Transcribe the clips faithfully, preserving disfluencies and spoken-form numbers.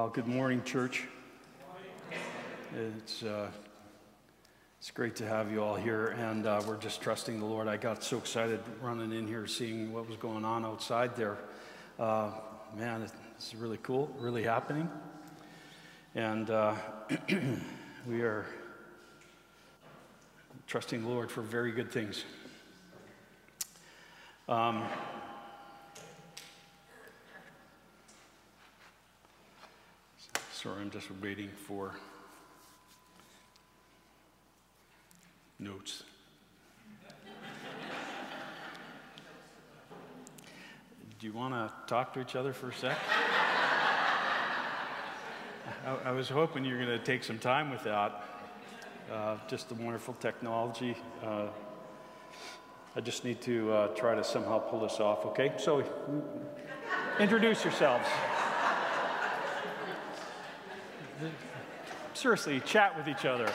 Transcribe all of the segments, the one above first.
Well, good morning, church. It's uh, it's great to have you all here, and uh, we're just trusting the Lord. I got so excited running in here, seeing what was going on outside there. Uh, man, it's really cool, really happening, and uh, we are trusting the Lord for very good things. Um, Sorry, I'm just waiting for notes. Do you want to talk to each other for a sec? I, I was hoping you were going to take some time with that. Uh, just the wonderful technology. Uh, I just need to uh, try to somehow pull this off, okay? So, introduce yourselves. Seriously, chat with each other.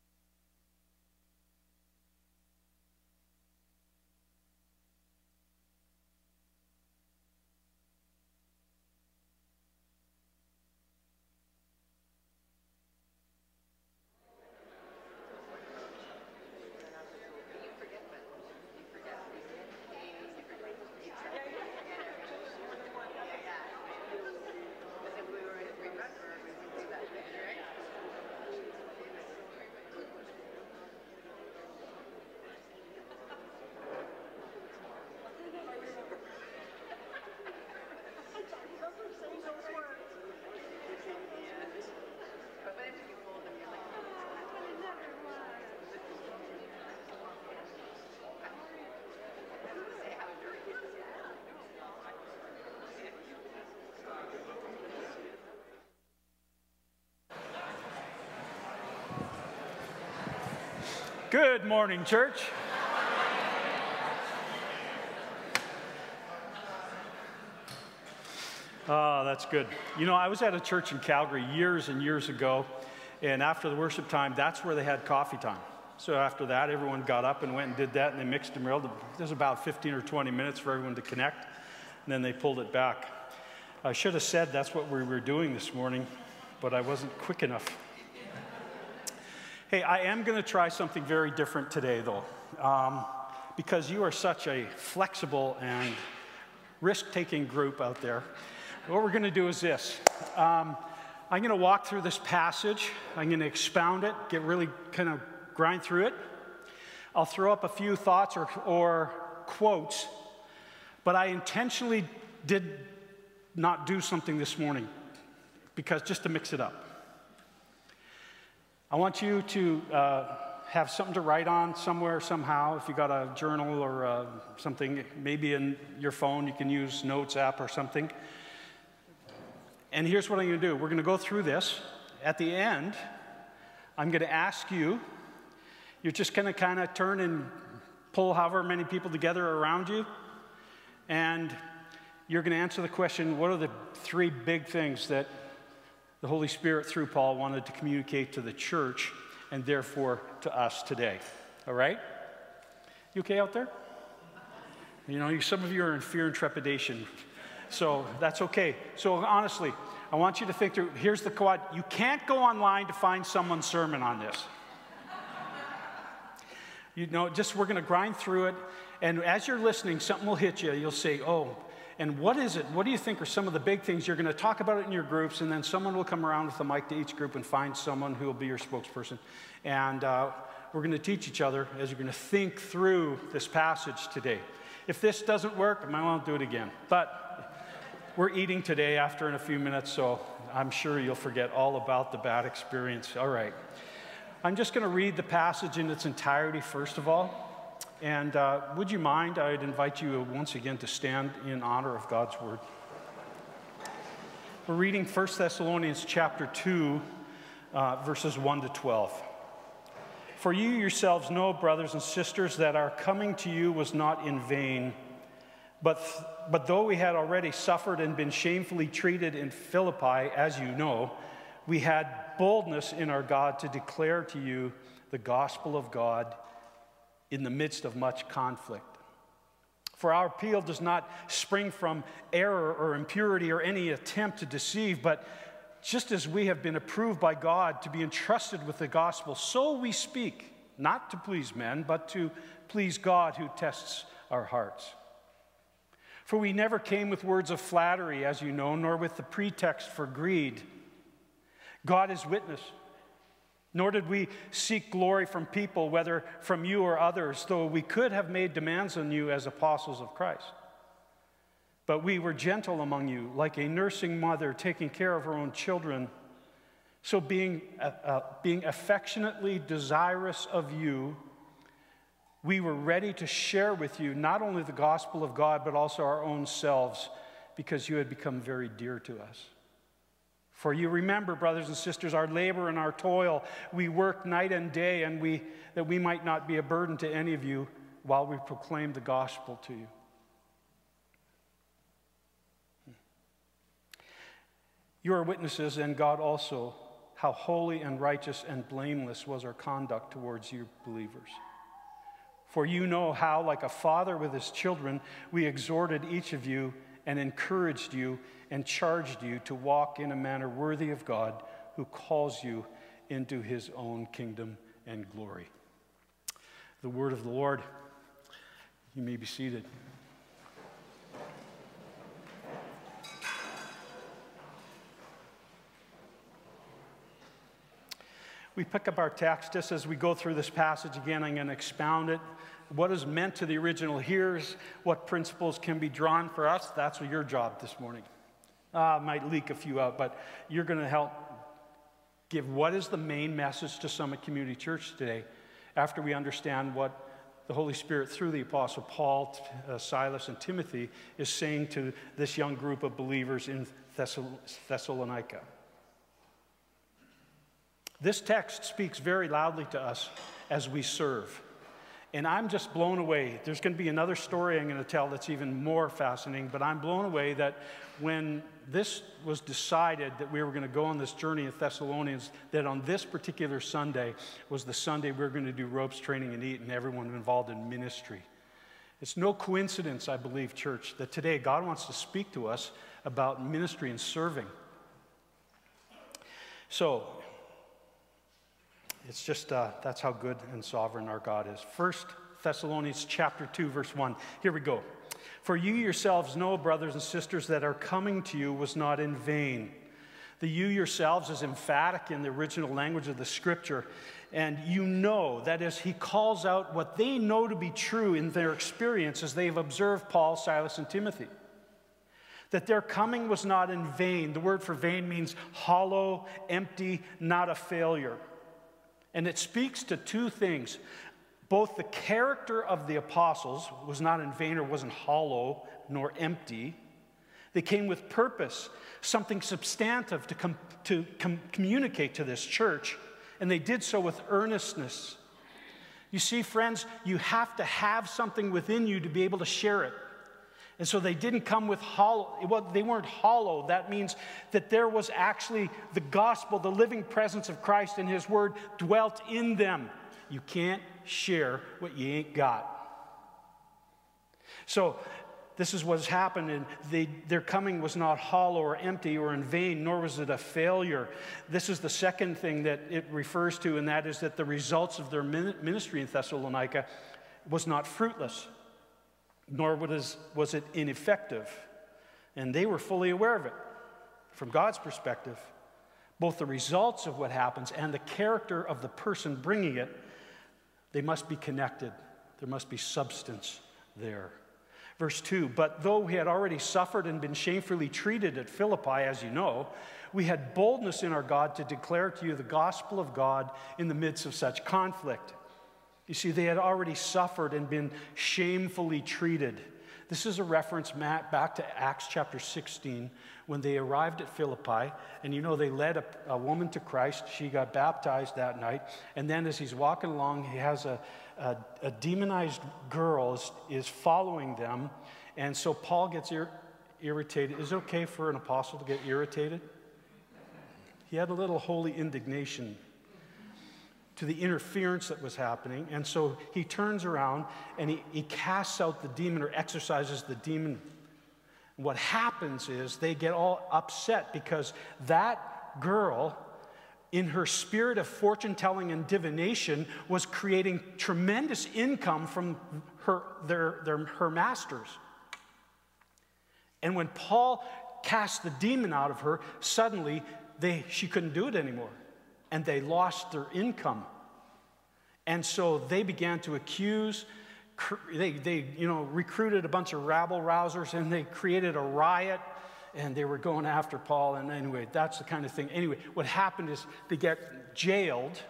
Good morning, church. Oh, that's good. You know, I was at a church in Calgary years and years ago, and after the worship time, that's where they had coffee time. So after that, everyone got up and went and did that, and they mixed them around. There was about fifteen or twenty minutes for everyone to connect, and then they pulled it back. I should have said that's what we were doing this morning, but I wasn't quick enough. Hey, I am going to try something very different today, though, um, because you are such a flexible and risk-taking group out there. What we're going to do is this. Um, I'm going to walk through this passage. I'm going to expound it, get really kind of grind through it. I'll throw up a few thoughts or, or quotes, but I intentionally did not do something this morning, because just to mix it up. I want you to uh, have something to write on somewhere, somehow. If you got a journal or uh, something, maybe in your phone, you can use Notes app or something. And here's what I'm going to do. We're going to go through this. At the end, I'm going to ask you, you're just going to kind of turn and pull however many people together around you, and you're going to answer the question, what are the three big things that the Holy Spirit, through Paul, wanted to communicate to the church and therefore to us today? All right? You okay out there? You know, some of you are in fear and trepidation, so that's okay. So honestly, I want you to think through, here's the quad. You can't go online to find someone's sermon on this. You know, just we're going to grind through it, and as you're listening, something will hit you. You'll say, oh, and what is it? What do you think are some of the big things? You're going to talk about it in your groups, and then someone will come around with a mic to each group and find someone who will be your spokesperson. And uh, we're going to teach each other as you're going to think through this passage today. If this doesn't work, I might want to do it again. But we're eating today after in a few minutes, so I'm sure you'll forget all about the bad experience. All right. I'm just going to read the passage in its entirety, first of all. And uh, would you mind, I'd invite you once again to stand in honor of God's word. We're reading First Thessalonians chapter two, uh, verses one to twelve. For you yourselves know, brothers and sisters, that our coming to you was not in vain. But, th- but though we had already suffered and been shamefully treated in Philippi, as you know, we had boldness in our God to declare to you the gospel of God in the midst of much conflict. For our appeal does not spring from error or impurity or any attempt to deceive, but just as we have been approved by God to be entrusted with the gospel, so we speak, not to please men, but to please God who tests our hearts. For we never came with words of flattery, as you know, nor with the pretext for greed. God is witness. Nor did we seek glory from people, whether from you or others, though we could have made demands on you as apostles of Christ. But we were gentle among you, like a nursing mother taking care of her own children. So being, uh, uh, being affectionately desirous of you, we were ready to share with you not only the gospel of God, but also our own selves, because you had become very dear to us. For you remember, brothers and sisters, our labor and our toil. We work night and day, and we, that we might not be a burden to any of you while we proclaim the gospel to you. You are witnesses, and God also, how holy and righteous and blameless was our conduct towards you believers. For you know how, like a father with his children, we exhorted each of you and encouraged you and charged you to walk in a manner worthy of God, who calls you into his own kingdom and glory. The word of the Lord. You may be seated. We pick up our text just as we go through this passage again. I'm going to expound it. What is meant to the original hearers, what principles can be drawn for us, that's your job this morning. Uh, I might leak a few out, but you're going to help give what is the main message to Summit Community Church today after we understand what the Holy Spirit, through the Apostle Paul, uh, Silas, and Timothy, is saying to this young group of believers in Thessal- Thessalonica. This text speaks very loudly to us as we serve. And I'm just blown away. There's going to be another story I'm going to tell that's even more fascinating, but I'm blown away that when this was decided that we were going to go on this journey in Thessalonians, that on this particular Sunday was the Sunday we were going to do ropes, training, and eat, and everyone involved in ministry. It's no coincidence, I believe, church, that today God wants to speak to us about ministry and serving. So, it's just, uh, that's how good and sovereign our God is. First Thessalonians chapter two, verse one. Here we go. For you yourselves know, brothers and sisters, that our coming to you was not in vain. The you yourselves is emphatic in the original language of the scripture. And you know, that is, he calls out what they know to be true in their experience as they've observed Paul, Silas, and Timothy. That their coming was not in vain. The word for vain means hollow, empty, not a failure. And it speaks to two things. Both the character of the apostles was not in vain or wasn't hollow nor empty. They came with purpose, something substantive to, com- to com- communicate to this church, and they did so with earnestness. You see, friends, you have to have something within you to be able to share it. And so they didn't come with hollow, well, they weren't hollow. That means that there was actually the gospel, the living presence of Christ and his word dwelt in them. You can't share what you ain't got. So this is what's happened, and they, their coming was not hollow or empty or in vain, nor was it a failure. This is the second thing that it refers to, and that is that the results of their ministry in Thessalonica was not fruitless, nor was, was it ineffective. And they were fully aware of it. From God's perspective, both the results of what happens and the character of the person bringing it, they must be connected. There must be substance there. Verse two, but though we had already suffered and been shamefully treated at Philippi, as you know, we had boldness in our God to declare to you the gospel of God in the midst of such conflict. You see, they had already suffered and been shamefully treated. This is a reference back to Acts chapter sixteen, when they arrived at Philippi, and you know, they led a, a woman to Christ. She got baptized that night, and then as he's walking along, he has a, a, a demonized girl is, is following them, and so Paul gets ir- irritated. Is it okay for an apostle to get irritated? He had a little holy indignation to the interference that was happening. And so he turns around and he, he casts out the demon or exorcises the demon. What happens is they get all upset because that girl, in her spirit of fortune-telling and divination, was creating tremendous income from her, their, their, her masters. And when Paul cast the demon out of her, suddenly they, she couldn't do it anymore, and they lost their income. And so they began to accuse, they, they you know, recruited a bunch of rabble-rousers, and they created a riot, and they were going after Paul. And anyway, that's the kind of thing. Anyway, what happened is they get jailed,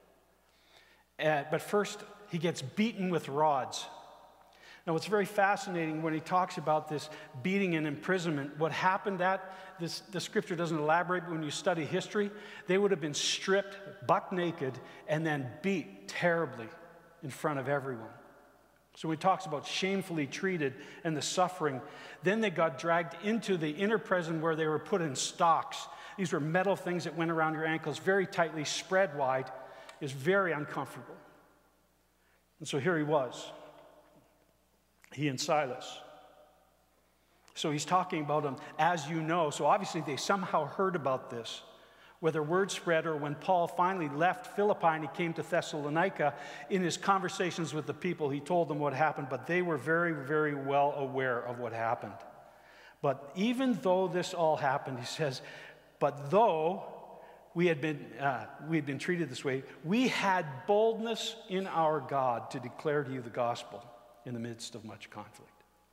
uh, but first he gets beaten with rods. Now, what's very fascinating when he talks about this beating and imprisonment, what happened at, this, the scripture doesn't elaborate, but when you study history, they would have been stripped buck naked and then beat terribly in front of everyone. So when he talks about shamefully treated and the suffering, then they got dragged into the inner prison where they were put in stocks. These were metal things that went around your ankles, very tightly spread wide. It was very uncomfortable. And so here he was. He and Silas. So he's talking about them, as you know. So obviously they somehow heard about this, whether word spread or when Paul finally left Philippi and he came to Thessalonica, in his conversations with the people, he told them what happened, but they were very, very well aware of what happened. But even though this all happened, he says, but though we had been, uh, we had been treated this way, we had boldness in our God to declare to you the gospel in the midst of much conflict.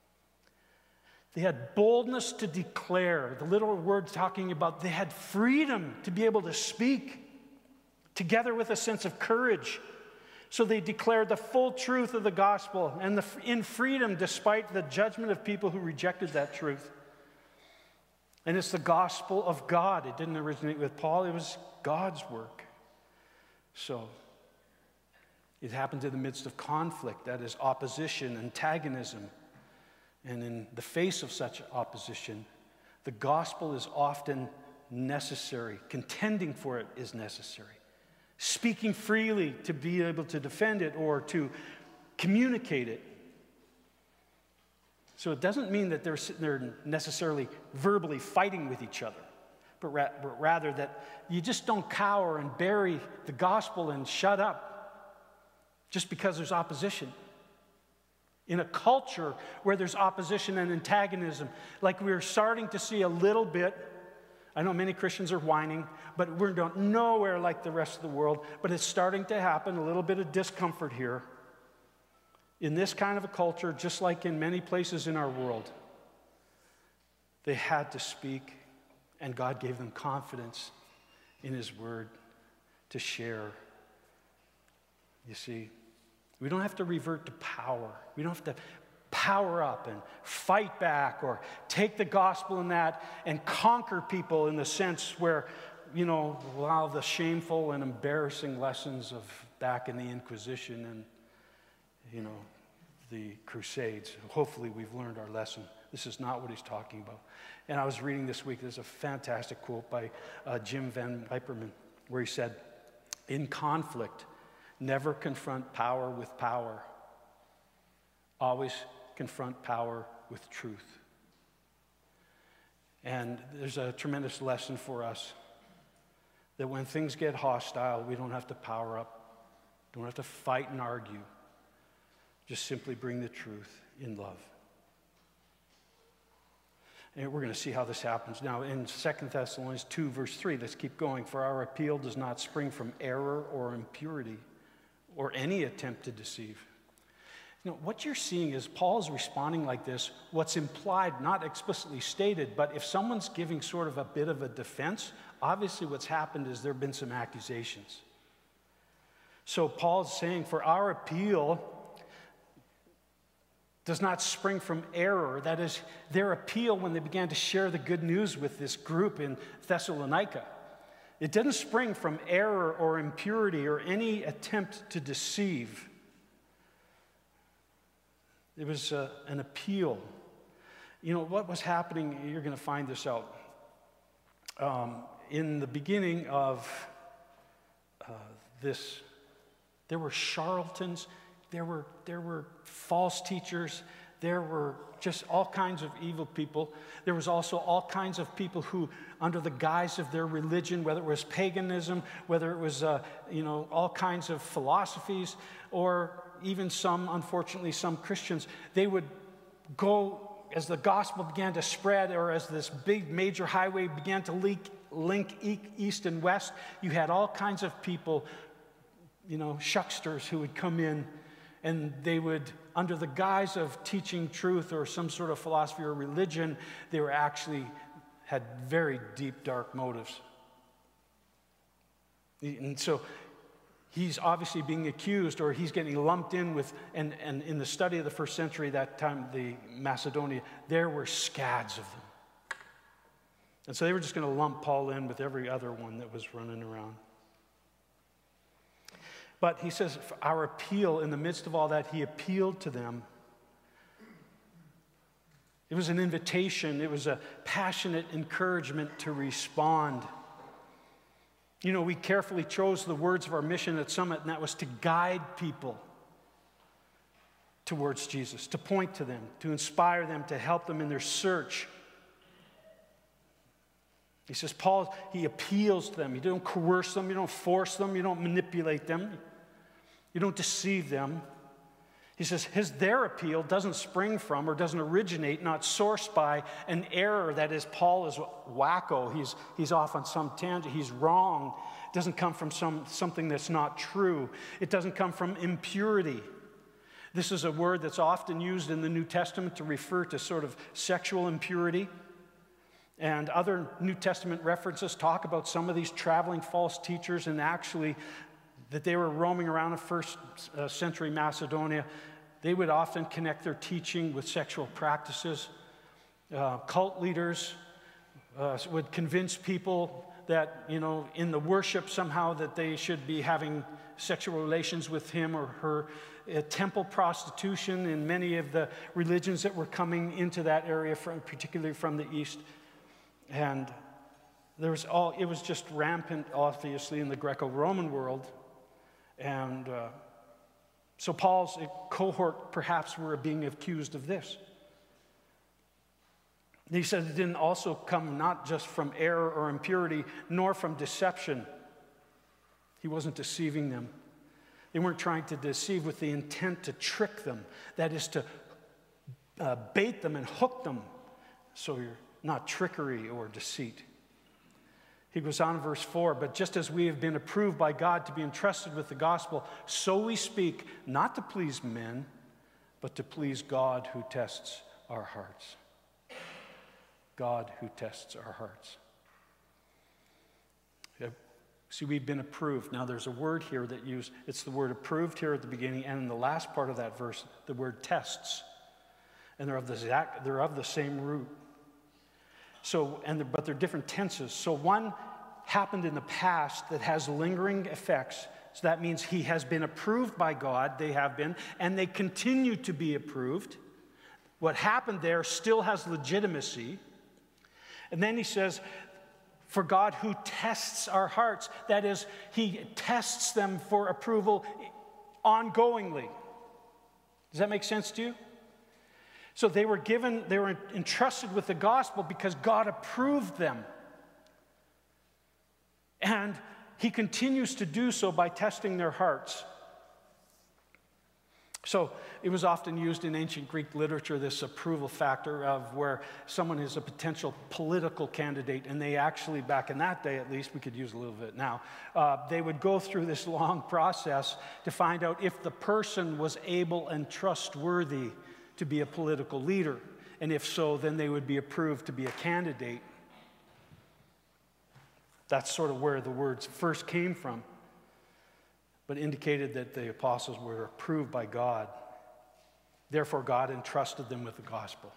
They had boldness to declare, the little word talking about they had freedom to be able to speak, together with a sense of courage. So they declared the full truth of the gospel and the, in freedom despite the judgment of people who rejected that truth. And it's the gospel of God. It didn't originate with Paul, it was God's work. So it happens in the midst of conflict, that is opposition, antagonism. And in the face of such opposition, the gospel is often necessary. Contending for it is necessary. Speaking freely to be able to defend it or to communicate it. So it doesn't mean that they're sitting there necessarily verbally fighting with each other, but, ra- but rather that you just don't cower and bury the gospel and shut up just because there's opposition. In a culture where there's opposition and antagonism, like we're starting to see a little bit, I know many Christians are whining, but we're nowhere like the rest of the world, but it's starting to happen, a little bit of discomfort here. In this kind of a culture, just like in many places in our world, they had to speak, and God gave them confidence in His Word to share. You see, we don't have to revert to power. We don't have to power up and fight back or take the gospel in that and conquer people in the sense where, you know, allow the shameful and embarrassing lessons of back in the Inquisition and, you know, the Crusades. Hopefully we've learned our lesson. This is not what he's talking about. And I was reading this week, there's a fantastic quote by uh, Jim Van Hyperman, where he said, in conflict, never confront power with power. Always confront power with truth. And there's a tremendous lesson for us that when things get hostile, we don't have to power up, don't have to fight and argue. Just simply bring the truth in love. And we're going to see how this happens. Now, in Second Thessalonians two, verse three, let's keep going. For our appeal does not spring from error or impurity or any attempt to deceive. You know, what you're seeing is Paul is responding like this. What's implied, not explicitly stated, but if someone's giving sort of a bit of a defense, obviously what's happened is there have been some accusations. So Paul's saying, for our appeal does not spring from error. That is, their appeal when they began to share the good news with this group in Thessalonica. It didn't spring from error or impurity or any attempt to deceive. It was uh, an appeal. You know, what was happening, you're going to find this out. Um, in the beginning of uh, this, there were charlatans. There were, there were false teachers. there were just all kinds of evil people. There was also all kinds of people who, under the guise of their religion, whether it was paganism, whether it was, uh, you know, all kinds of philosophies, or even some, unfortunately, some Christians, they would go, as the gospel began to spread, or as this big major highway began to link, link east and west, you had all kinds of people, you know, shucksters who would come in, and they would, under the guise of teaching truth or some sort of philosophy or religion, they were actually had very deep, dark motives. And so he's obviously being accused, or he's getting lumped in with, and, and in the study of the first century, that time, the Macedonia, there were scads of them. And so they were just going to lump Paul in with every other one that was running around. But he says, our appeal, in the midst of all that, he appealed to them. It was an invitation. It was a passionate encouragement to respond. You know, we carefully chose the words of our mission at Summit, and that was to guide people towards Jesus, to point to them, to inspire them, to help them in their search. He says, Paul, he appeals to them. You don't coerce them. You don't force them. You don't manipulate them. You don't deceive them. He says his, their appeal doesn't spring from or doesn't originate, not sourced by an error. That is, Paul is wacko. He's, he's off on some tangent. He's wrong. It doesn't come from some, something that's not true. It doesn't come from impurity. This is a word that's often used in the New Testament to refer to sort of sexual impurity. And other New Testament references talk about some of these traveling false teachers, and actually that they were roaming around in first uh, century Macedonia. They would often connect their teaching with sexual practices. Uh, cult leaders uh, would convince people that, you know, in the worship somehow that they should be having sexual relations with him or her. Uh, temple prostitution in many of the religions that were coming into that area, from, particularly from the east. And there was all, it was just rampant, obviously, in the Greco-Roman world. And uh, so Paul's cohort perhaps were being accused of this. He said it didn't also come not just from error or impurity, nor from deception. He wasn't deceiving them. They weren't trying to deceive with the intent to trick them. That is, to uh, bait them and hook them. So you're not trickery or deceit. He goes on in verse four, but just as we have been approved by God to be entrusted with the gospel, so we speak, not to please men, but to please God who tests our hearts. God who tests our hearts. See, we've been approved. Now there's a word here that used, it's the word approved here at the beginning, and in the last part of that verse, the word tests. And they're of the exact, they're of the same root. So, and they're, but they're different tenses. So one happened in the past that has lingering effects. So that means he has been approved by God, they have been, and they continue to be approved. What happened there still has legitimacy. And then he says, for God who tests our hearts, that is, he tests them for approval ongoingly. Does that make sense to you? So they were given, they were entrusted with the gospel because God approved them. And he continues to do so by testing their hearts. So it was often used in ancient Greek literature, this approval factor of where someone is a potential political candidate, and they actually, back in that day at least, we could use a little bit now, uh, they would go through this long process to find out if the person was able and trustworthy to be a political leader. And if so, then they would be approved to be a candidate. That's sort of where the words first came from, but indicated that the apostles were approved by God. Therefore, God entrusted them with the gospel.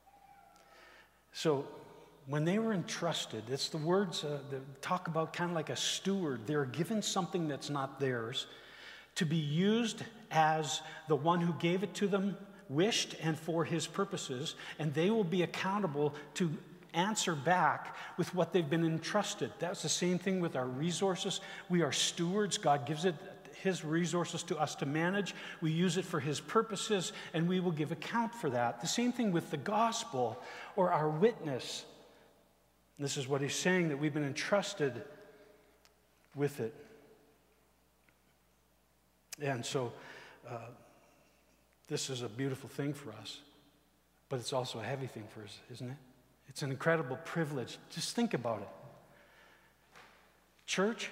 So when they were entrusted, it's the words uh, that talk about kind of like a steward. They're given something that's not theirs to be used as the one who gave it to them wished and for his purposes, and they will be accountable to answer back with what they've been entrusted. That's the same thing with our resources. We are stewards. God gives it his resources to us to manage. We use it for his purposes, and we will give account for that. The same thing with the gospel or our witness. This is what he's saying, that we've been entrusted with it. And so uh, this is a beautiful thing for us, but it's also a heavy thing for us, isn't it? It's an incredible privilege. Just think about it. Church,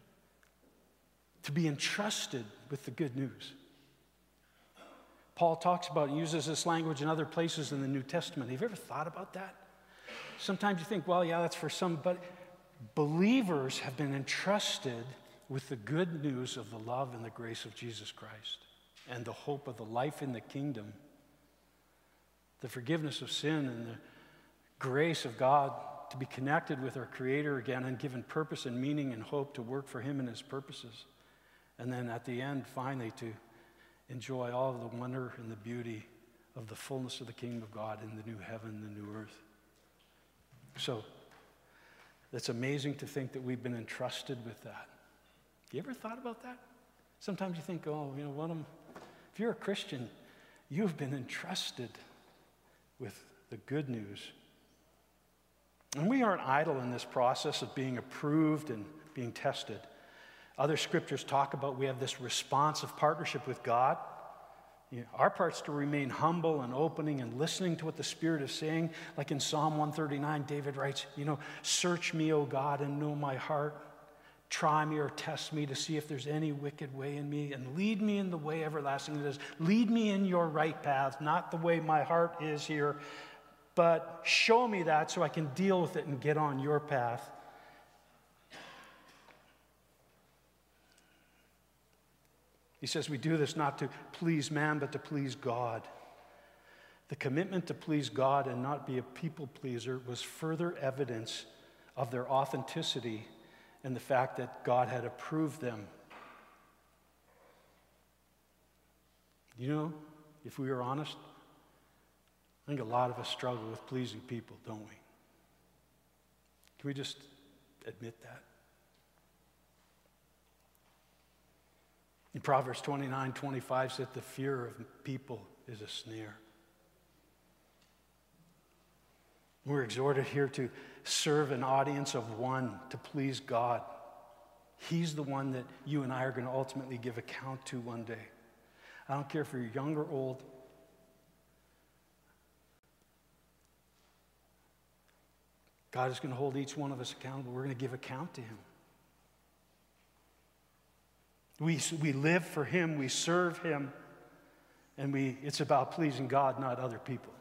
to be entrusted with the good news. Paul talks about and uses this language in other places in the New Testament. Have you ever thought about that? Sometimes you think, well, yeah, that's for some, but believers have been entrusted with the good news of the love and the grace of Jesus Christ and the hope of the life in the kingdom, the forgiveness of sin and the grace of God to be connected with our Creator again and given purpose and meaning and hope to work for Him and His purposes. And then at the end, finally, to enjoy all of the wonder and the beauty of the fullness of the kingdom of God in the new heaven, the new earth. So, it's amazing to think that we've been entrusted with that. You ever thought about that? Sometimes you think, oh, you know, what am, if you're a Christian, you've been entrusted with the good news. And we aren't idle in this process of being approved and being tested. Other scriptures talk about we have this responsive partnership with God. You know, our part's to remain humble and opening and listening to what the Spirit is saying. Like in Psalm one thirty-nine, David writes, you know, search me, O God, and know my heart. Try me or test me to see if there's any wicked way in me, and lead me in the way everlasting. It is, lead me in your right path, not the way my heart is here, but show me that so I can deal with it and get on your path. He says we do this not to please man, but to please God. The commitment to please God and not be a people pleaser was further evidence of their authenticity and the fact that God had approved them. You know, if we are honest, I think a lot of us struggle with pleasing people, don't we? Can we just admit that? In Proverbs twenty-nine twenty-five said, the fear of people is a snare. We're exhorted here to serve an audience of one, to please God. He's the one that you and I are going to ultimately give account to one day. I don't care if you're young or old. God is going to hold each one of us accountable. We're going to give account to Him. We, we live for Him, we serve Him, and we, it's about pleasing God, not other people.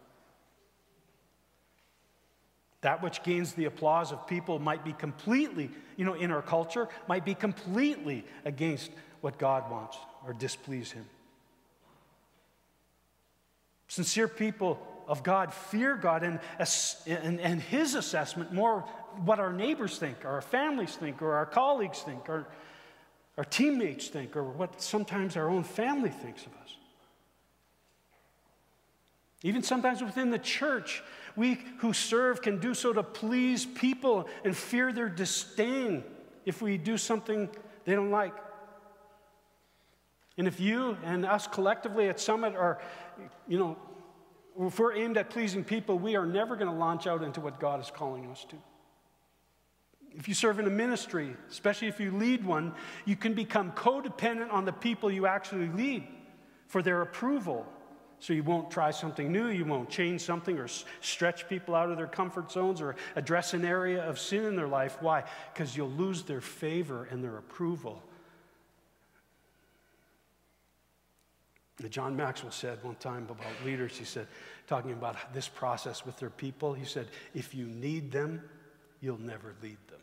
That which gains the applause of people might be completely, you know, in our culture, might be completely against what God wants or displease Him. Sincere people of God fear God and, and, and His assessment more what our neighbors think, or our families think, or our colleagues think, or our teammates think, or what sometimes our own family thinks of us. Even sometimes within the church, we who serve can do so to please people and fear their disdain if we do something they don't like. And if you and us collectively at Summit are, you know, if we're aimed at pleasing people, we are never going to launch out into what God is calling us to. If you serve in a ministry, especially if you lead one, you can become codependent on the people you actually lead for their approval. So you won't try something new, you won't change something or s- stretch people out of their comfort zones or address an area of sin in their life. Why? Because you'll lose their favor and their approval. John Maxwell said one time about leaders, he said, talking about this process with their people, he said, if you need them, you'll never lead them.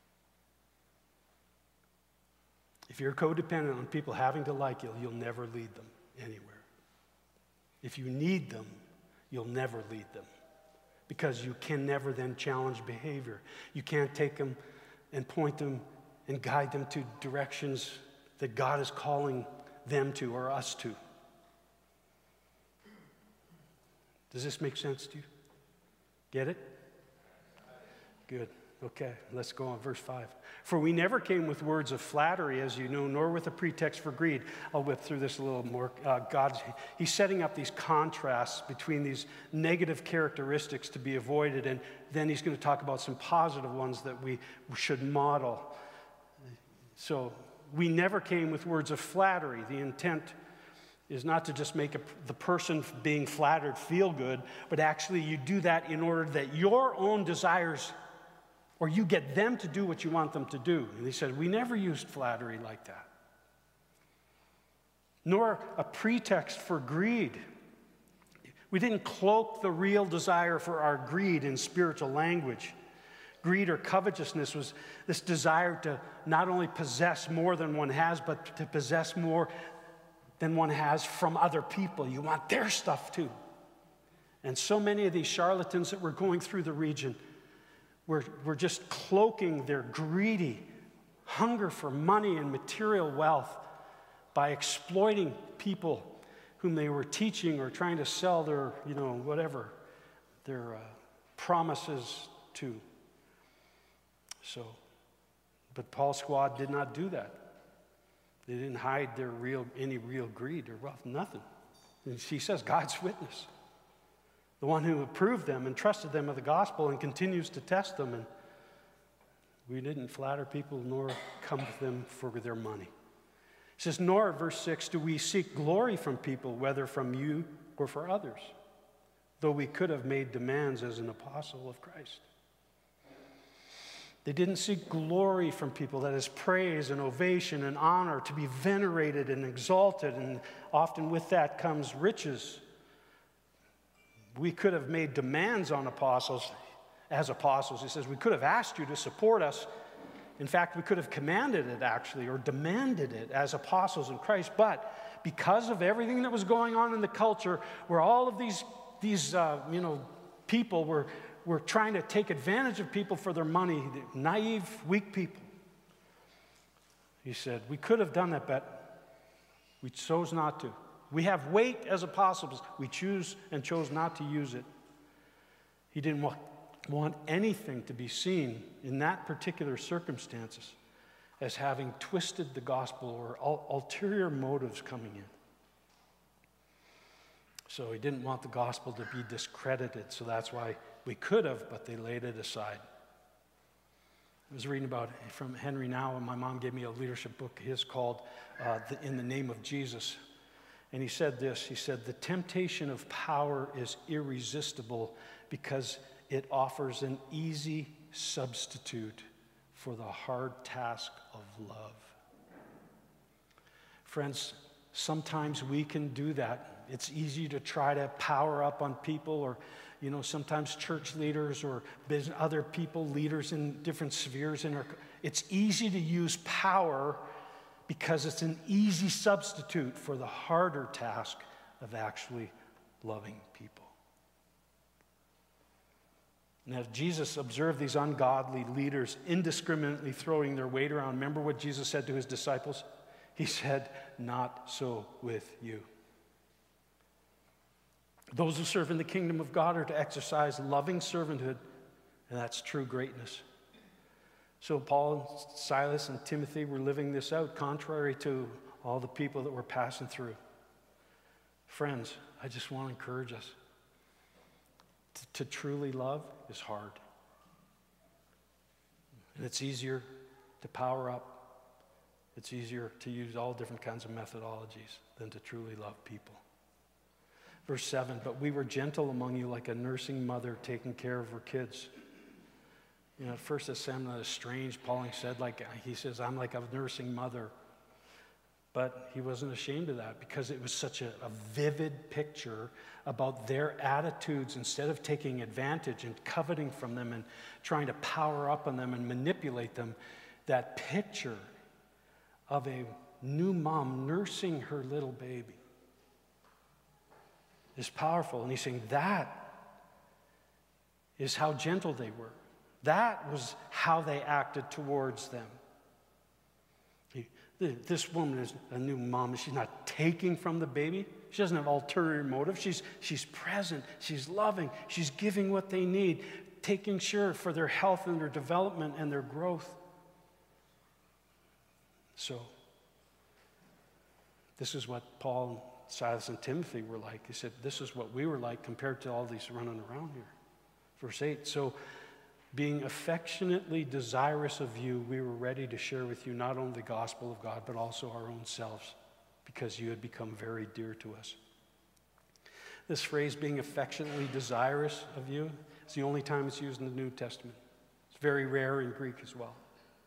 If you're codependent on people having to like you, you'll never lead them anywhere. If you need them, you'll never lead them, because you can never then challenge behavior. You can't take them and point them and guide them to directions that God is calling them to or us to. Does this make sense to you? Get it? Good. Okay, let's go on, verse five. For we never came with words of flattery, as you know, nor with a pretext for greed. I'll whip through this a little more. Uh, God, he's setting up these contrasts between these negative characteristics to be avoided, and then he's going to talk about some positive ones that we should model. So we never came with words of flattery. The intent is not to just make a, the person being flattered feel good, but actually you do that in order that your own desires, or you get them to do what you want them to do. And he said, we never used flattery like that. Nor a pretext for greed. We didn't cloak the real desire for our greed in spiritual language. Greed or covetousness was this desire to not only possess more than one has, but to possess more than one has from other people. You want their stuff too. And so many of these charlatans that were going through the region were, were just cloaking their greedy hunger for money and material wealth by exploiting people whom they were teaching or trying to sell their, you know, whatever, their uh, promises to. So, but Paul's squad did not do that. They didn't hide their real, any real greed or wealth, nothing. And he says, God's witness, the one who approved them and trusted them with the gospel and continues to test them. And we didn't flatter people nor come to them for their money. It says, nor, verse six, do we seek glory from people, whether from you or for others, though we could have made demands as an apostle of Christ. They didn't seek glory from people, that is praise and ovation and honor, to be venerated and exalted, and often with that comes riches. We could have made demands on apostles, as apostles. He says, we could have asked you to support us. In fact, we could have commanded it actually, or demanded it as apostles in Christ, but because of everything that was going on in the culture, where all of these, these uh, you know, people were We're trying to take advantage of people for their money, naive, weak people. He said, we could have done that, but we chose not to. We have weight as apostles. We choose and chose not to use it. He didn't want, want anything to be seen in that particular circumstances as having twisted the gospel or ul- ulterior motives coming in. So he didn't want the gospel to be discredited, so that's why we could have, but they laid it aside. I was reading about from Henry Now, and my mom gave me a leadership book his called uh, the, In the Name of Jesus. And he said this, he said, the temptation of power is irresistible because it offers an easy substitute for the hard task of love. Friends, sometimes we can do that. It's easy to try to power up on people, or, you know, sometimes church leaders or business, other people, leaders in different spheres. In our, it's easy to use power because it's an easy substitute for the harder task of actually loving people. Now, Jesus observed these ungodly leaders indiscriminately throwing their weight around. Remember what Jesus said to his disciples? He said, not so with you. Those who serve in the kingdom of God are to exercise loving servanthood, and that's true greatness. So Paul, Silas, and Timothy were living this out, contrary to all the people that were passing through. Friends, I just want to encourage us. To, to truly love is hard. And it's easier to power up. It's easier to use all different kinds of methodologies than to truly love people. Verse seven, but we were gentle among you like a nursing mother taking care of her kids. You know, at first it sounded strange. Paul said, like, he says, I'm like a nursing mother. But he wasn't ashamed of that because it was such a, a vivid picture about their attitudes. Instead of taking advantage and coveting from them and trying to power up on them and manipulate them, that picture of a new mom nursing her little baby is powerful. And he's saying that is how gentle they were. That was how they acted towards them. He, this woman is a new mom. She's not taking from the baby. She doesn't have ulterior motive. She's, she's present. She's loving. She's giving what they need. taking sure for their health and their development and their growth. So, this is what Paul, Silas, and Timothy were like. He said, this is what we were like compared to all these running around here. Verse eight, so being affectionately desirous of you, we were ready to share with you not only the gospel of God, but also our own selves, because you had become very dear to us. This phrase, being affectionately desirous of you, is the only time it's used in the New Testament. It's very rare in Greek as well.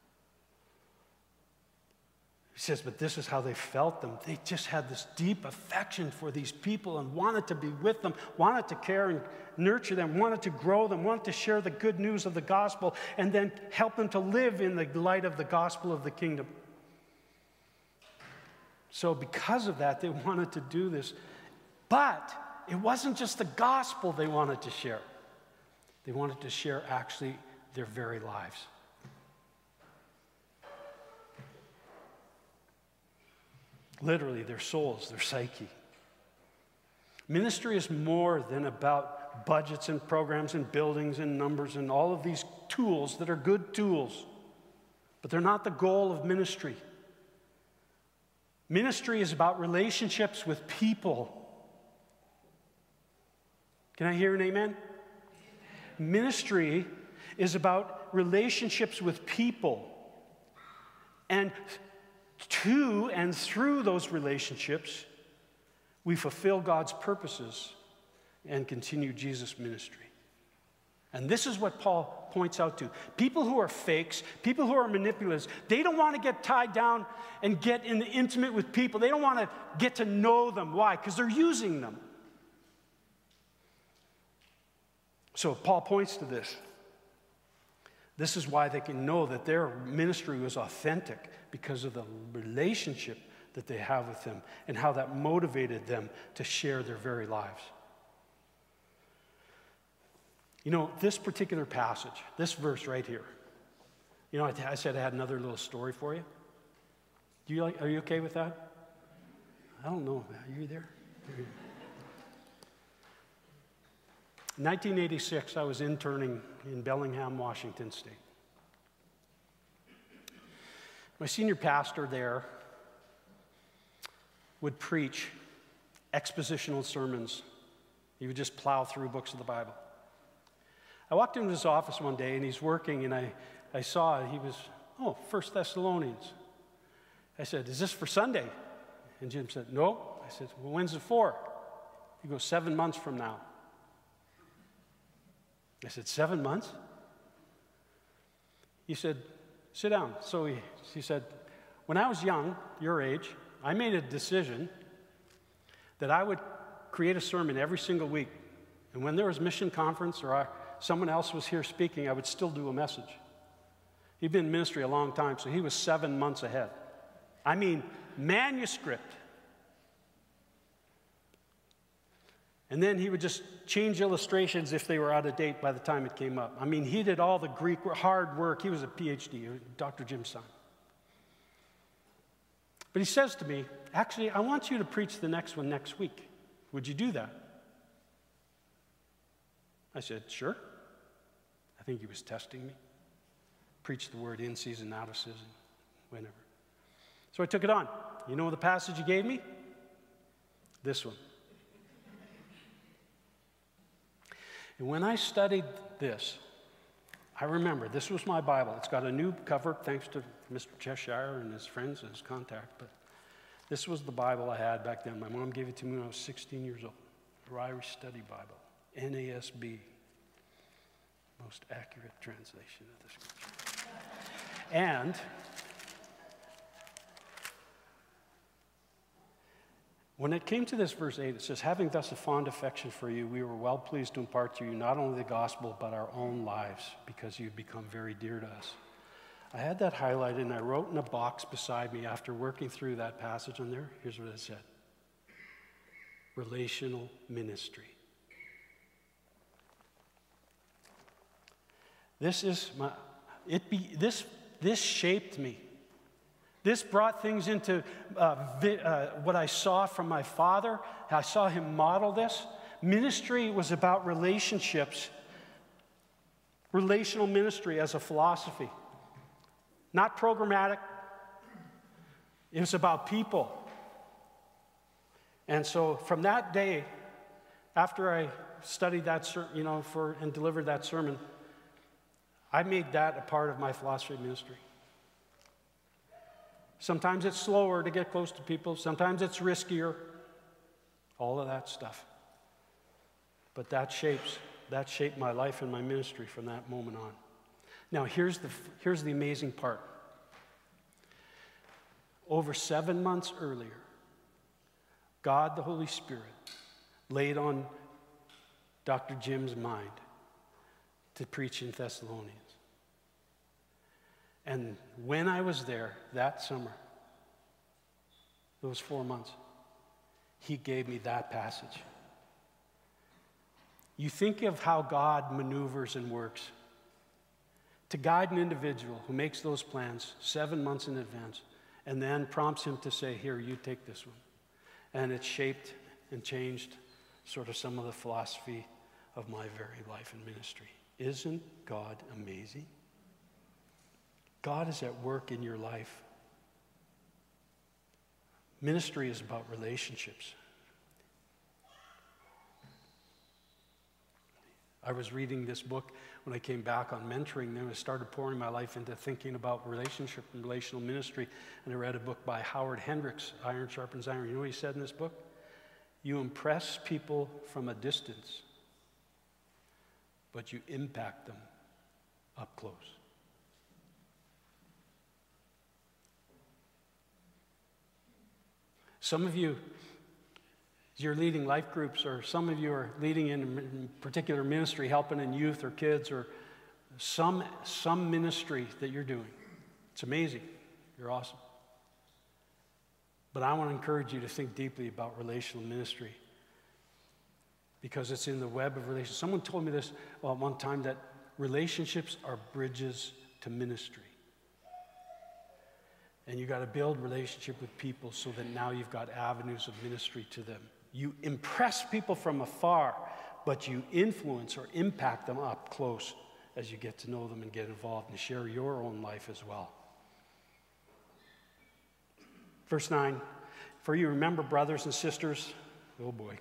He says, but this is how they felt them. They just had this deep affection for these people and wanted to be with them, wanted to care and nurture them, wanted to grow them, wanted to share the good news of the gospel, and then help them to live in the light of the gospel of the kingdom. So because of that, they wanted to do this. But it wasn't just the gospel they wanted to share. They wanted to share actually their very lives. Literally, their souls, their psyche. Ministry is more than about budgets and programs and buildings and numbers and all of these tools that are good tools. But they're not the goal of ministry. Ministry is about relationships with people. Can I hear an amen? Ministry is about relationships with people. And to and through those relationships, we fulfill God's purposes and continue Jesus' ministry. And this is what Paul points out to. People who are fakes, people who are manipulators, they don't want to get tied down and get in intimate with people. They don't want to get to know them. Why? Because they're using them. So Paul points to this. This is why they can know that their ministry was authentic, because of the relationship that they have with him and how that motivated them to share their very lives. You know, this particular passage, this verse right here, you know, I, I said I had another little story for you. Do you like, are you okay with that? I don't know. Are you there? In nineteen eighty-six, I was interning in Bellingham, Washington State. My senior pastor there would preach expositional sermons. He would just plow through books of the Bible. I walked into his office one day, and he's working, and I, I saw he was, oh, First Thessalonians. I said, is this for Sunday? And Jim said, no. I said, well, when's it for? He goes, seven months from now. I said, seven months? He said, sit down. So he, he said, when I was young, your age, I made a decision that I would create a sermon every single week. And when there was mission conference or I, someone else was here speaking, I would still do a message. He'd been in ministry a long time, so he was seven months ahead. I mean, manuscript. And then he would just change illustrations if they were out of date by the time it came up. I mean, he did all the Greek hard work. He was a P H D, Doctor Jim's son. But he says to me, actually, I want you to preach the next one next week. Would you do that? I said, sure. I think he was testing me. Preach the word in season, out of season, whenever. So I took it on. You know the passage he gave me? This one. And when I studied this, I remember, this was my Bible. It's got a new cover, thanks to Mister Cheshire and his friends and his contact, but this was the Bible I had back then. My mom gave it to me when I was sixteen years old. Her Irish Study Bible, N A S B, most accurate translation of the scripture. And when it came to this verse eight, it says, having thus a fond affection for you, we were well pleased to impart to you not only the gospel, but our own lives, because you've become very dear to us. I had that highlighted, and I wrote in a box beside me after working through that passage on there. Here's what it said. Relational ministry. This is my, it be, this, this shaped me. This brought things into uh, vi- uh, what I saw from my father. I saw him model this. Ministry was about relationships Relational ministry as a philosophy. Not programmatic. It was about people. And so from that day, after I studied that, ser- you know, for and delivered that sermon, I made that a part of my philosophy of ministry. Sometimes it's slower to get close to people. Sometimes it's riskier. All of that stuff. But that shapes, that shaped my life and my ministry from that moment on. Now, here's the, here's the amazing part. Over seven months earlier, God, the Holy Spirit, laid on Doctor Jim's mind to preach in Thessalonians. And when I was there that summer, those four months, he gave me that passage. You think of how God maneuvers and works to guide an individual who makes those plans seven months in advance and then prompts him to say, here, you take this one. And it shaped and changed sort of some of the philosophy of my very life and ministry. Isn't God amazing? God is at work in your life. Ministry is about relationships. I was reading this book when I came back on mentoring, then I started pouring my life into thinking about relationship and relational ministry, and I read a book by Howard Hendricks, Iron Sharpens Iron. You know what he said in this book? You impress people from a distance, but you impact them up close. Some of you, you're leading life groups, or some of you are leading in particular ministry, helping in youth or kids, or some, some ministry that you're doing. It's amazing. You're awesome. But I want to encourage you to think deeply about relational ministry, because it's in the web of relationships. Someone told me this well, one time, that relationships are bridges to ministry. And you got to build relationship with people so that now you've got avenues of ministry to them. You impress people from afar, but you influence or impact them up close as you get to know them and get involved and share your own life as well. Verse nine, for you remember, brothers and sisters, oh boy,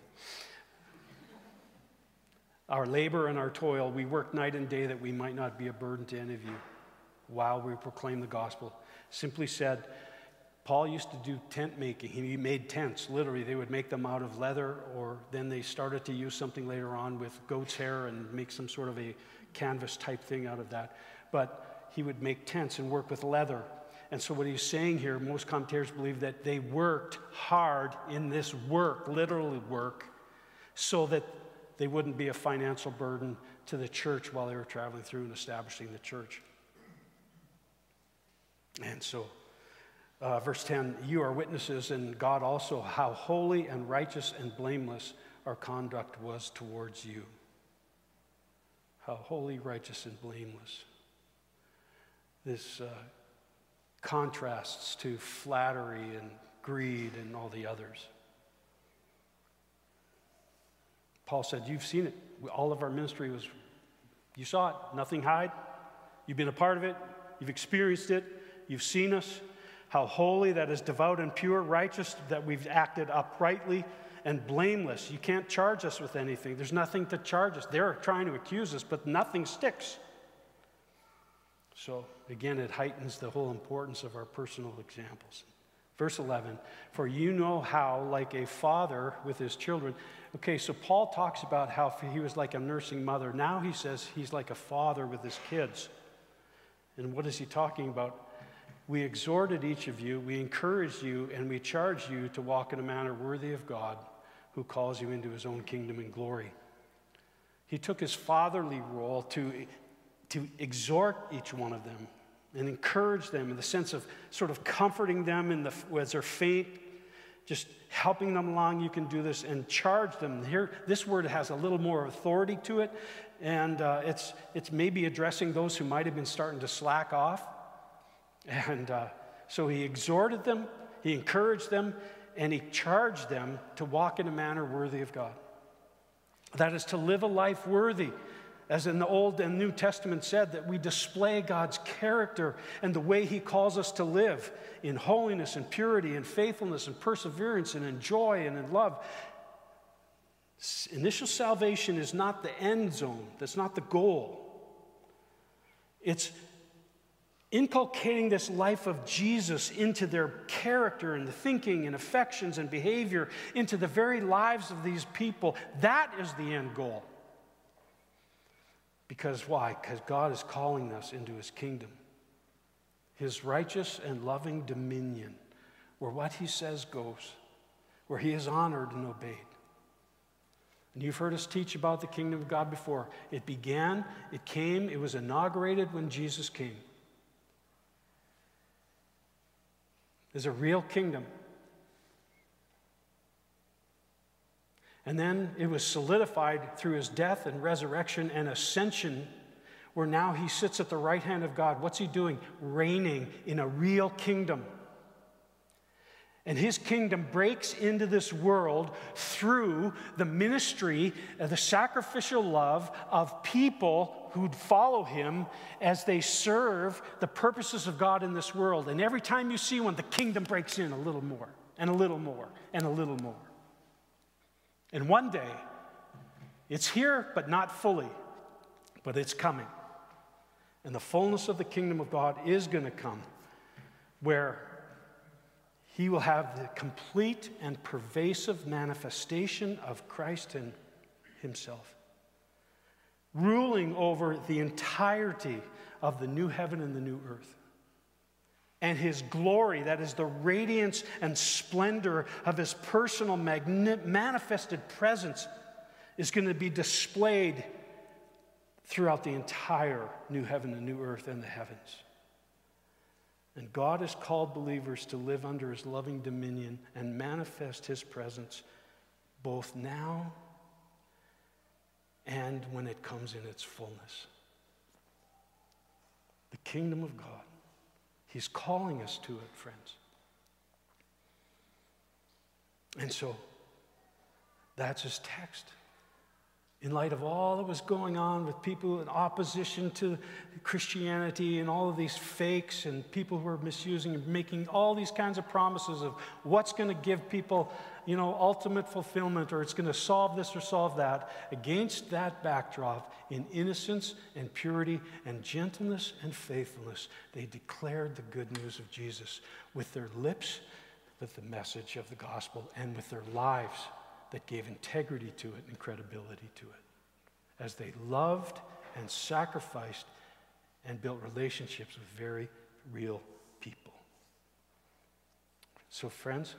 our labor and our toil, we work night and day that we might not be a burden to any of you while we proclaim the gospel. Simply said, Paul used to do tent making. He made tents, literally. They would make them out of leather, or then they started to use something later on with goat's hair and make some sort of a canvas type thing out of that. But he would make tents and work with leather. And so what he's saying here, most commentators believe that they worked hard in this work, literally work, so that they wouldn't be a financial burden to the church while they were traveling through and establishing the church. And so, uh, verse ten, you are witnesses, and God also, how holy and righteous and blameless our conduct was towards you. How holy, righteous, and blameless. This uh, contrasts to flattery and greed and all the others. Paul said, you've seen it. All of our ministry was, you saw it, nothing hide. You've been a part of it. You've experienced it. You've seen us, how holy, that is devout and pure, righteous, that we've acted uprightly, and blameless. You can't charge us with anything. There's nothing to charge us. They're trying to accuse us, but nothing sticks. So, again, it heightens the whole importance of our personal examples. Verse eleven, for you know how, like a father with his children. Okay, so Paul talks about how he was like a nursing mother. Now he says he's like a father with his kids. And what is he talking about? We exhorted each of you, we encourage you, and we charge you to walk in a manner worthy of God, who calls you into his own kingdom and glory. He took his fatherly role to, to exhort each one of them and encourage them in the sense of sort of comforting them in the, as they're faint, just helping them along. You can do this, and charge them. Here, this word has a little more authority to it, and uh, it's, it's maybe addressing those who might have been starting to slack off. And uh, so he exhorted them, he encouraged them, and he charged them to walk in a manner worthy of God. That is to live a life worthy As in the Old and New Testament said, that we display God's character and the way he calls us to live in holiness and purity and faithfulness and perseverance and in joy and in love. Initial salvation is not the end zone. That's not the goal. It's inculcating this life of Jesus into their character and the thinking and affections and behavior into the very lives of these people. That is the end goal. Because why? Because God is calling us into his kingdom. His righteous and loving dominion, where what he says goes, where he is honored and obeyed. And you've heard us teach about the kingdom of God before. It began, it came, it was inaugurated when Jesus came. There's a real kingdom. And then it was solidified through his death and resurrection and ascension, where now he sits at the right hand of God. What's he doing? Reigning in a real kingdom. And his kingdom breaks into this world through the ministry, uh, the sacrificial love of people who'd follow him as they serve the purposes of God in this world. And every time you see one, the kingdom breaks in a little more, and a little more, and a little more. And one day, it's here, but not fully, but it's coming. And the fullness of the kingdom of God is going to come, where he will have the complete and pervasive manifestation of Christ in himself, ruling over the entirety of the new heaven and the new earth. And his glory, that is the radiance and splendor of his personal magni- manifested presence, is going to be displayed throughout the entire new heaven and new earth and the heavens. And God has called believers to live under his loving dominion and manifest his presence both now and when it comes in its fullness. The kingdom of God. He's calling us to it, friends. And so, that's his text. In light of all that was going on with people in opposition to Christianity and all of these fakes and people who are misusing and making all these kinds of promises of what's going to give people, you know, ultimate fulfillment, or it's going to solve this or solve that, against that backdrop, in innocence and purity and gentleness and faithfulness, they declared the good news of Jesus with their lips, with the message of the gospel, and with their lives that gave integrity to it and credibility to it, as they loved and sacrificed and built relationships with very real people. So, friends,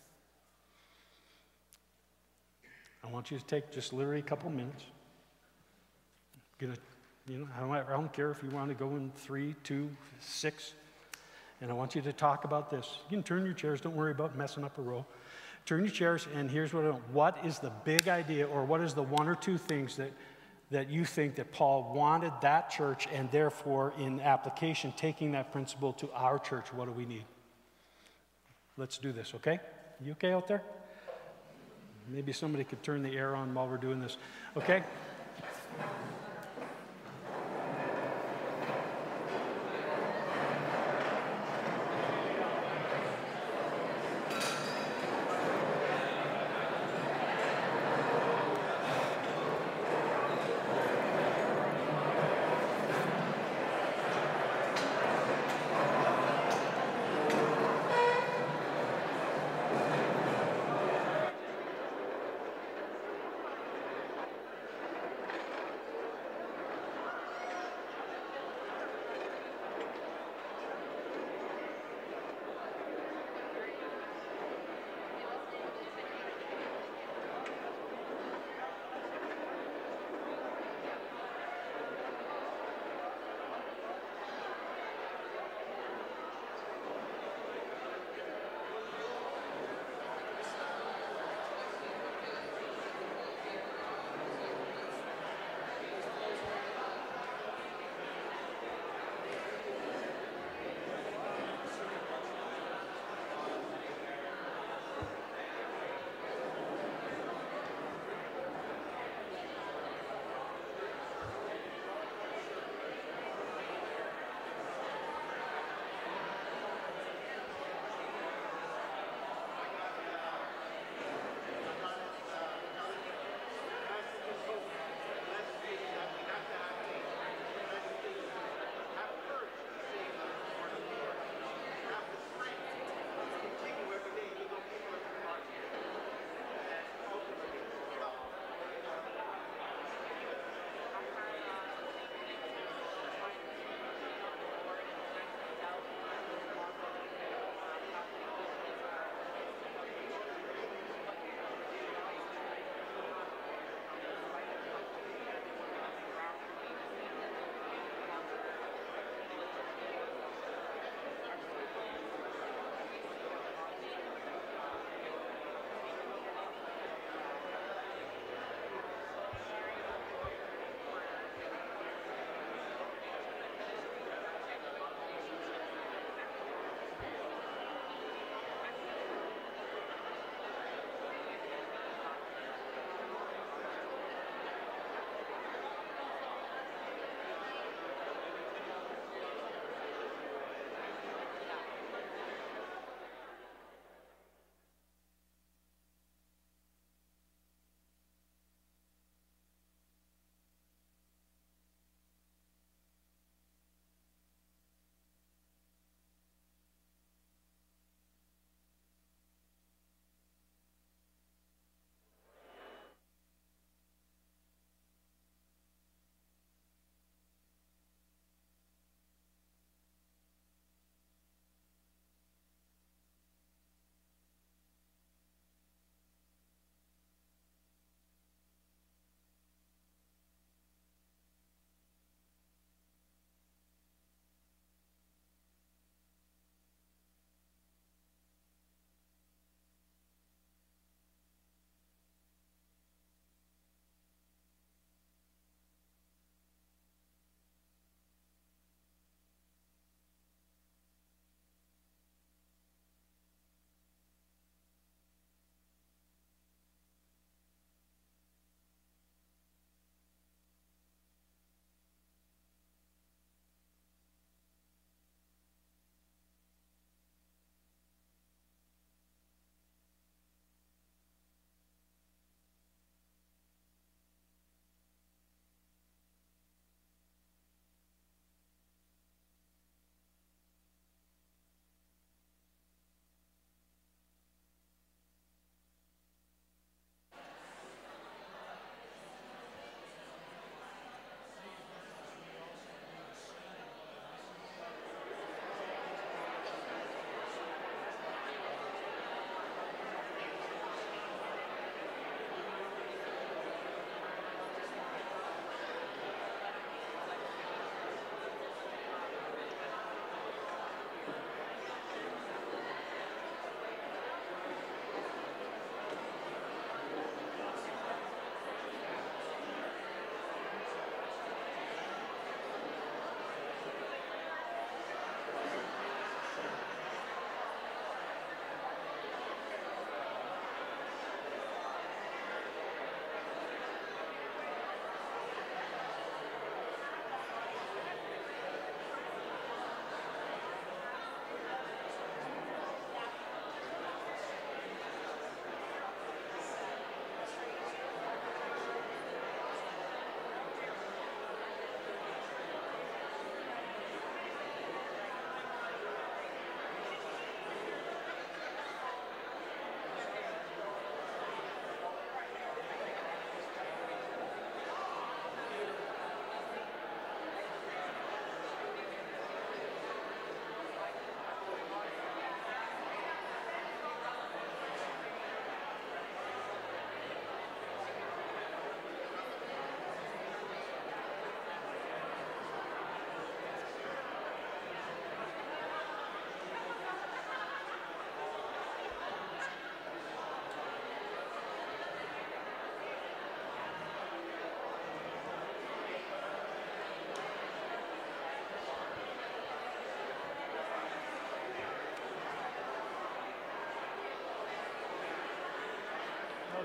I want you to take just literally a couple minutes. I'm gonna, you know, I don't, I don't care if you want to go in three, two, six, and I want you to talk about this. You can turn your chairs. Don't worry about messing up a row. Turn your chairs, and here's what I want. What is the big idea, or what is the one or two things that, that you think that Paul wanted that church, and therefore, in application, taking that principle to our church? What do we need? Let's do this, okay? You okay out there? Maybe somebody could turn the air on while we're doing this, okay?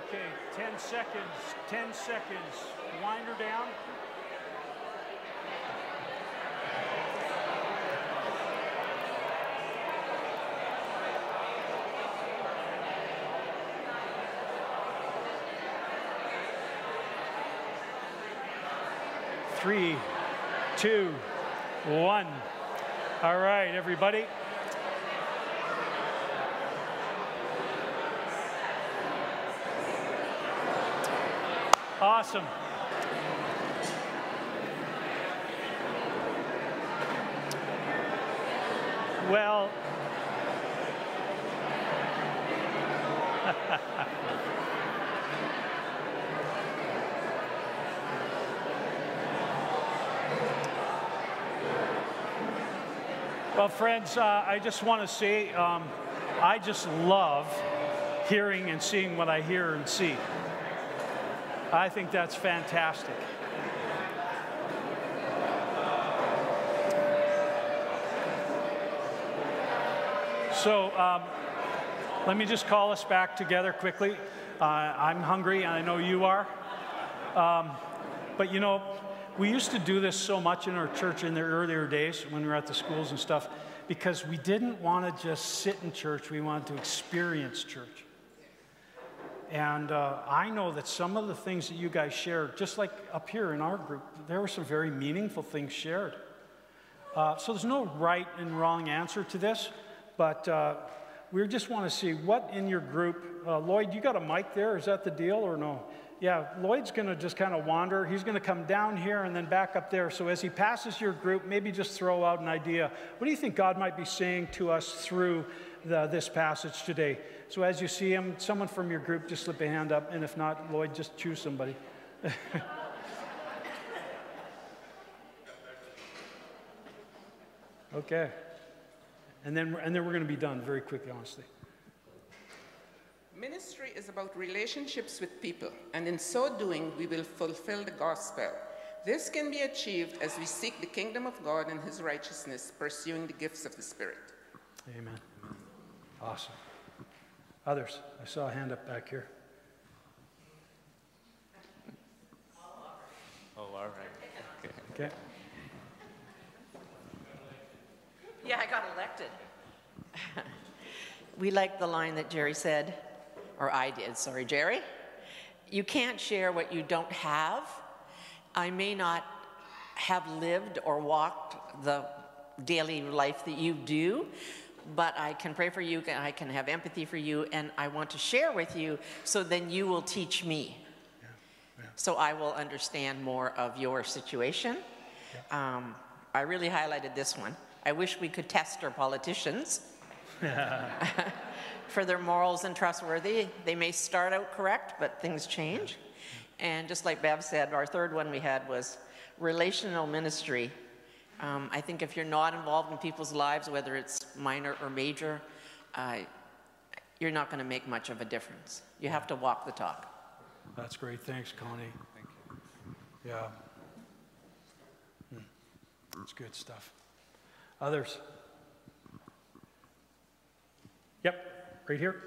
Okay, ten seconds, ten seconds. Wind her down. Three, two, one. All right, everybody. Awesome. Well, well, friends, uh, I just want to say um, I just love hearing and seeing what I hear and see. I think that's fantastic. So um, let me just call us back together quickly. Uh, I'm hungry, and I know you are. Um, but you know, we used to do this so much in our church in the earlier days when we were at the schools and stuff, because we didn't want to just sit in church, we wanted to experience church. And uh, I know that some of the things that you guys shared, just like up here in our group, there were some very meaningful things shared. Uh, so there's no right and wrong answer to this, but uh, we just want to see what in your group. Uh, Lloyd, you got a mic there? Is that the deal or no? Yeah, Lloyd's going to just kind of wander. He's going to come down here and then back up there. So as he passes your group, maybe just throw out an idea. What do you think God might be saying to us through the, this passage today? So as you see him, someone from your group, just slip a hand up. And if not, Lloyd, just choose somebody. Okay. And then, and then we're going to be done very quickly, honestly. Ministry is about relationships with people, and in so doing, we will fulfill the gospel. This can be achieved as we seek the kingdom of God and his righteousness, pursuing the gifts of the Spirit. Amen. Awesome. Others? I saw a hand up back here. Oh, all right. Okay. Okay. Yeah, I got elected. We like the line that Jerry said, or I did, sorry, Jerry. You can't share what you don't have. I may not have lived or walked the daily life that you do, but I can pray for you, I can have empathy for you, and I want to share with you so then you will teach me. Yeah, yeah. So I will understand more of your situation. Yeah. Um, I really highlighted this one. I wish we could test our politicians for their morals and trustworthy. They may start out correct, but things change. And just like Bev said, our third one we had was relational ministry. Um, I think if you're not involved in people's lives, whether it's minor or major, uh, you're not going to make much of a difference. You have to walk the talk. That's great. Thanks, Connie. Thank you. Yeah. Hmm. That's good stuff. Others? Yep, right here.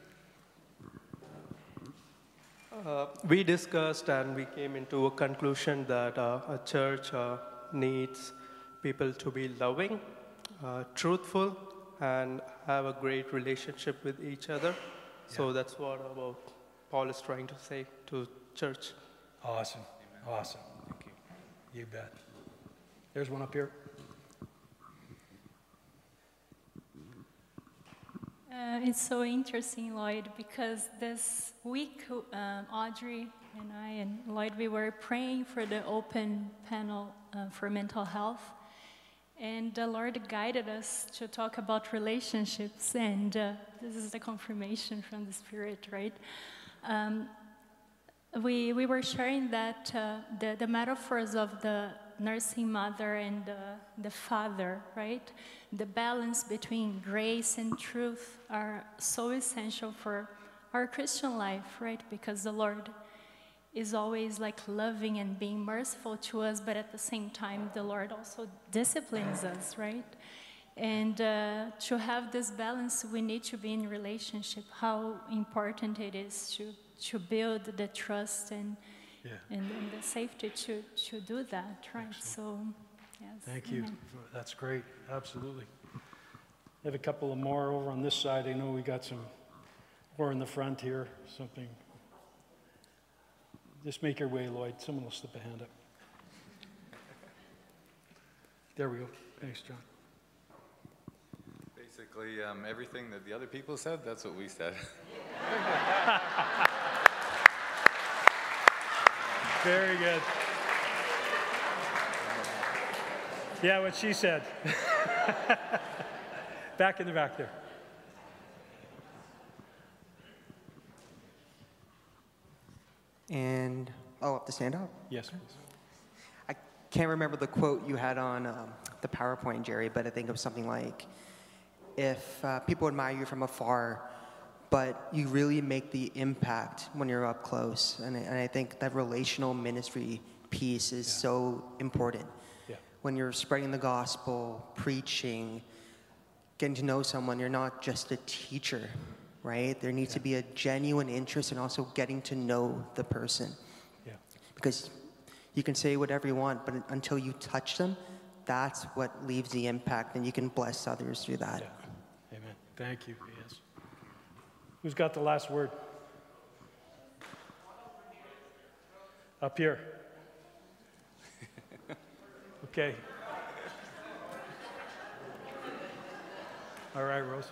Uh, we discussed and we came into a conclusion that uh, a church uh, needs people to be loving, uh, truthful, and have a great relationship with each other. Yeah. So that's what about Paul is trying to say to church. Awesome. Amen. Awesome. Thank you. You bet. There's one up here. Uh, it's so interesting, Lloyd, because this week, um, Audrey and I and Lloyd, we were praying for the open panel uh, for mental health. And the Lord guided us to talk about relationships. And uh, this is the confirmation from the Spirit, right? Um, we, we were sharing that uh, the, the metaphors of the nursing mother and uh, the father, right? The balance between grace and truth are so essential for our Christian life, right? Because the Lord is always like loving and being merciful to us, but at the same time, the Lord also disciplines us, right? And uh, to have this balance, we need to be in relationship, how important it is to, to build the trust and, Yeah. and, and the safety to, to do that, right? So, yes. Thank you. Amen. That's great. Absolutely. I have a couple of more over on this side. I know we got some more in the front here. Something. Just make your way, Lloyd. Someone will slip a hand up. There we go. Thanks, John. Basically, um, everything that the other people said, that's what we said. Very good. Yeah, what she said. Back in the back there. And, oh, I have to stand up? Yes, please. I can't remember the quote you had on um, the PowerPoint, Jerry, but I think it was something like, if uh, people admire you from afar, but you really make the impact when you're up close. And I, and I think that relational ministry piece is Yeah. so important. Yeah. When you're spreading the gospel, preaching, getting to know someone, you're not just a teacher, right? There needs to be a genuine interest in also getting to know the person. Yeah. Because you can say whatever you want, but until you touch them, that's what leaves the impact, and you can bless others through that. Yeah. Amen. Thank you. Yes. Who's got the last word? Up here. Okay. All right, Rose.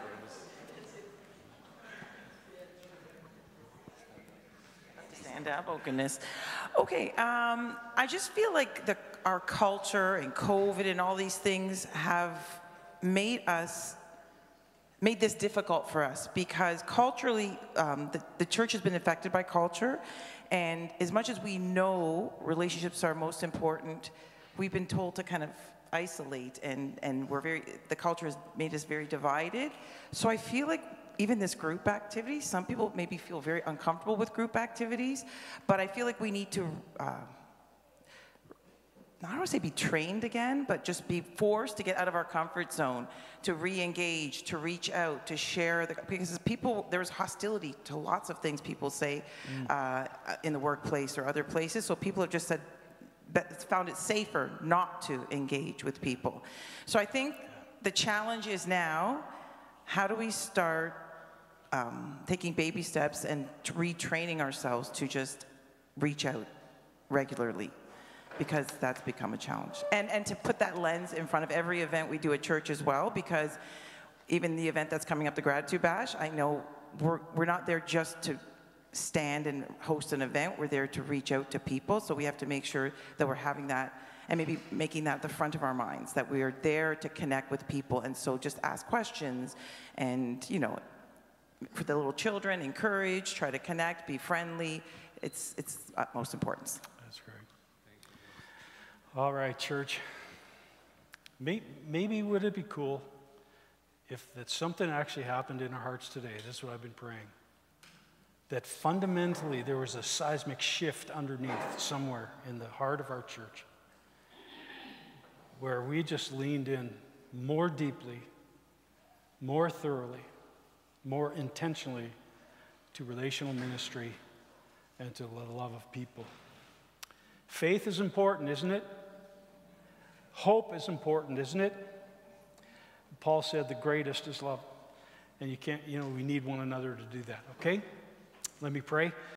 Stand up, oh goodness. Okay, um, I just feel like the, our culture and COVID and all these things have made us, made this difficult for us, because culturally, um, the, the church has been affected by culture, and as much as we know relationships are most important, we've been told to kind of isolate, and, and we're very, the culture has made us very divided. So I feel like even this group activity, some people maybe feel very uncomfortable with group activities, but I feel like we need to, uh, I don't want to say be trained again, but just be forced to get out of our comfort zone, to re-engage, to reach out, to share, the, because people, there's hostility to lots of things people say mm. uh, in the workplace or other places, so people have just said, found it safer not to engage with people. So I think the challenge is now, how do we start um, taking baby steps and retraining ourselves to just reach out regularly? Because that's become a challenge. And, and to put that lens in front of every event we do at church as well, because even the event that's coming up, the Gratitude Bash, I know we're, we're not there just to stand and host an event, we're there to reach out to people, so we have to make sure that we're having that and maybe making that the front of our minds, that we are there to connect with people, and so just ask questions and, you know, for the little children, encourage, try to connect, be friendly. It's, it's utmost importance. That's great. All right, church. Maybe, maybe would it be cool if that something actually happened in our hearts today? This is what I've been praying. That fundamentally there was a seismic shift underneath somewhere in the heart of our church, where we just leaned in more deeply, more thoroughly, more intentionally to relational ministry and to the love of people. Faith is important, isn't it? Hope is important, isn't it? Paul said the greatest is love. And you can't, you know, we need one another to do that, okay? Let me pray.